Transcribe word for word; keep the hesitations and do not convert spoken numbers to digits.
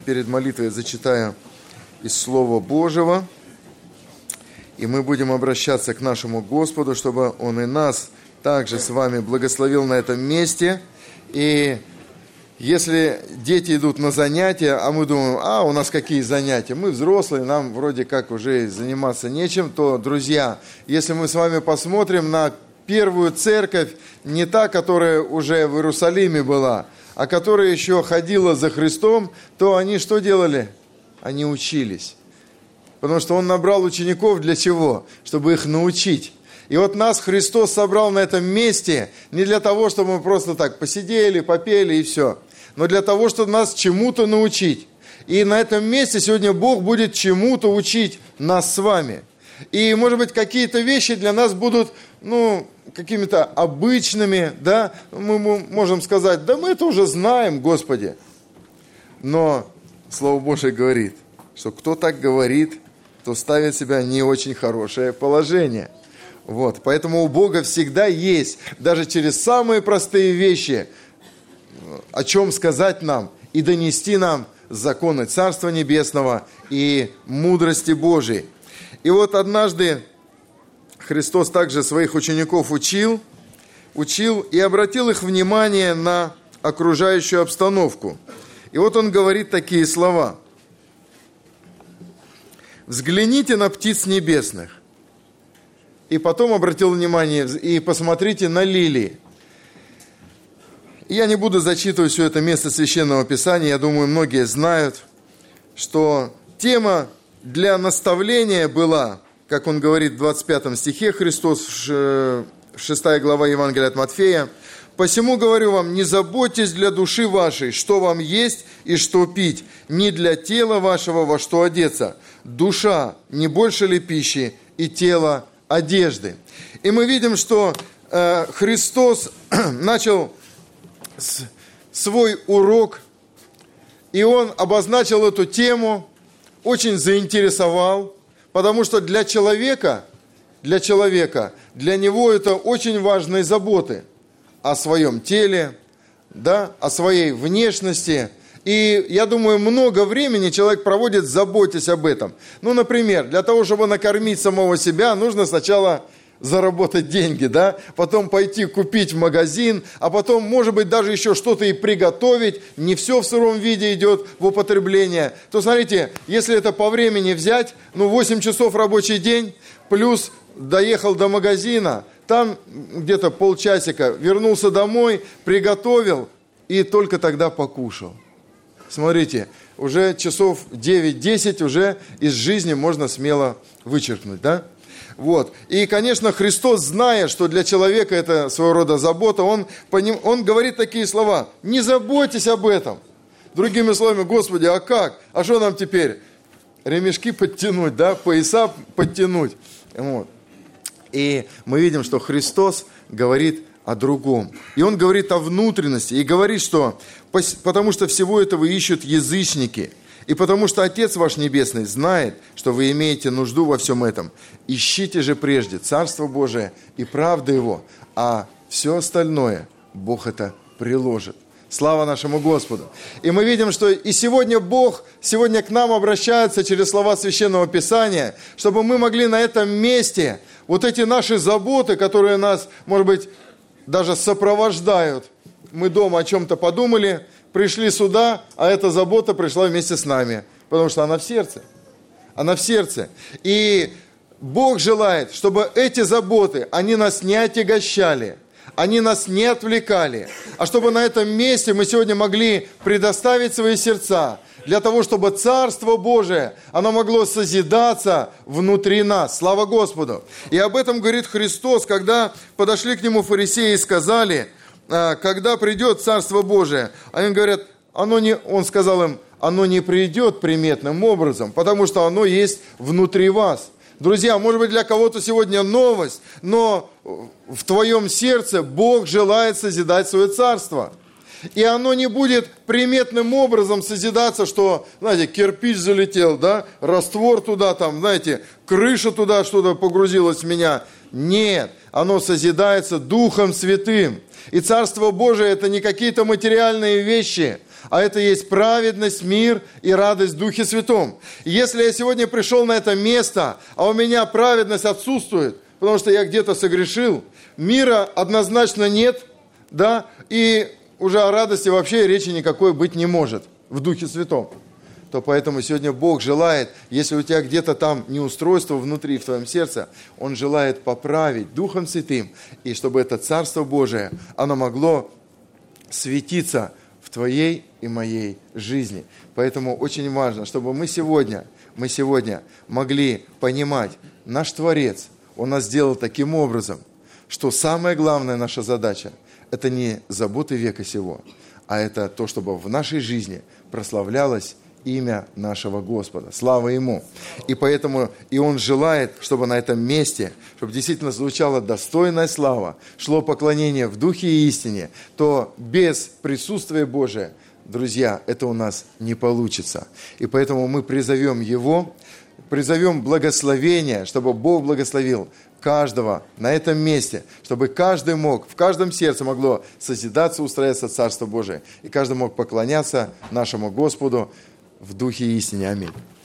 Перед молитвой я зачитаю из Слова Божьего, и мы будем обращаться к нашему Господу, чтобы Он и нас также с вами благословил на этом месте. И если дети идут на занятия, а мы думаем, а у нас какие занятия, мы взрослые, нам вроде как уже заниматься нечем, то, друзья, если мы с вами посмотрим на первую церковь, не та, которая уже в Иерусалиме была, а которая еще ходила за Христом, то они что делали? Они учились. Потому что Он набрал учеников для чего? Чтобы их научить. И вот нас Христос собрал на этом месте не для того, чтобы мы просто так посидели, попели и все, но для того, чтобы нас чему-то научить. И на этом месте сегодня Бог будет чему-то учить нас с вами. И, может быть, какие-то вещи для нас будут, ну, какими-то обычными, да, мы можем сказать, да мы это уже знаем, Господи. Но Слово Божие говорит, что кто так говорит, то ставит себя в не очень хорошее положение. Вот, поэтому у Бога всегда есть, даже через самые простые вещи, о чем сказать нам и донести нам законы Царства Небесного и мудрости Божией. И вот однажды Христос также своих учеников учил, учил и обратил их внимание на окружающую обстановку. И вот Он говорит такие слова. «Взгляните на птиц небесных». И потом обратил внимание, и посмотрите на лилии. Я не буду зачитывать все это место Священного Писания, я думаю, многие знают, что тема для наставления была, как он говорит в двадцать пятом стихе, Христос, шестая глава Евангелия от Матфея, «Посему говорю вам, не заботьтесь для души вашей, что вам есть и что пить, не для тела вашего, во что одеться. Душа не больше ли пищи и тело одежды». И мы видим, что э, Христос начал с, свой урок, и Он обозначил эту тему, очень заинтересовал, потому что для человека, для человека, для него это очень важные заботы о своем теле, да, о своей внешности. И я думаю, много времени человек проводит, заботясь об этом. Ну, например, для того, чтобы накормить самого себя, нужно сначала заработать деньги, да, потом пойти купить в магазин, а потом, может быть, даже еще что-то и приготовить. Не все в сыром виде идет в употребление. То, смотрите, если это по времени взять, ну, восемь часов рабочий день, плюс доехал до магазина, там где-то полчасика, вернулся домой, приготовил и только тогда покушал. Смотрите, уже часов девять-десять уже из жизни можно смело вычеркнуть, да? Вот. И, конечно, Христос, зная, что для человека это своего рода забота, Он, он говорит такие слова: не заботьтесь об этом. Другими словами, Господи, а как? А что нам теперь? Ремешки подтянуть, да? Пояса подтянуть. Вот. И мы видим, что Христос говорит о другом. И Он говорит о внутренности. И говорит, что потому что всего этого ищут язычники. И потому что Отец ваш Небесный знает, что вы имеете нужду во всем этом. Ищите же прежде Царство Божие и правду Его, а все остальное Бог это приложит. Слава нашему Господу. И мы видим, что и сегодня Бог, сегодня к нам обращается через слова Священного Писания, чтобы мы могли на этом месте вот эти наши заботы, которые нас, может быть, даже сопровождают. Мы дома о чем-то подумали, пришли сюда, а эта забота пришла вместе с нами, потому что она в сердце. Она в сердце. И Бог желает, чтобы эти заботы, они нас не отягощали, они нас не отвлекали, а чтобы на этом месте мы сегодня могли предоставить свои сердца для того, чтобы Царство Божие, оно могло созидаться внутри нас. Слава Господу! И об этом говорит Христос, когда подошли к Нему фарисеи и сказали, когда придет Царство Божие, они говорят, оно не, Он сказал им, оно не придет приметным образом, потому что оно есть внутри вас. Друзья, может быть, для кого-то сегодня новость, но в твоем сердце Бог желает созидать свое Царство. И оно не будет приметным образом созидаться, что, знаете, кирпич залетел, да, раствор туда, там, знаете, крыша туда что-то погрузилась в меня. Нет, оно созидается Духом Святым. И Царство Божие – это не какие-то материальные вещи, А это есть праведность, мир и радость в Духе Святом. И если я сегодня пришел на это место, а у меня праведность отсутствует, потому что я где-то согрешил, мира однозначно нет, да, и уже о радости вообще речи никакой быть не может в Духе Святом, то поэтому сегодня Бог желает, если у тебя где-то там неустройство внутри, в твоем сердце, Он желает поправить Духом Святым, и чтобы это Царство Божие, оно могло светиться в твоей и моей жизни. Поэтому очень важно, чтобы мы сегодня, мы сегодня могли понимать, наш Творец, Он нас сделал таким образом, что самая главная наша задача – это не заботы века сего, а это то, чтобы в нашей жизни прославлялось имя нашего Господа. Слава Ему! И поэтому и Он желает, чтобы на этом месте, чтобы действительно звучала достойная слава, шло поклонение в духе и истине, то без присутствия Божия, друзья, это у нас не получится. И поэтому мы призовем Его, призовем благословение, чтобы Бог благословил каждого на этом месте, чтобы каждый мог, в каждом сердце могло созидаться, устроиться Царство Божие, и каждый мог поклоняться нашему Господу в духе истине. Аминь.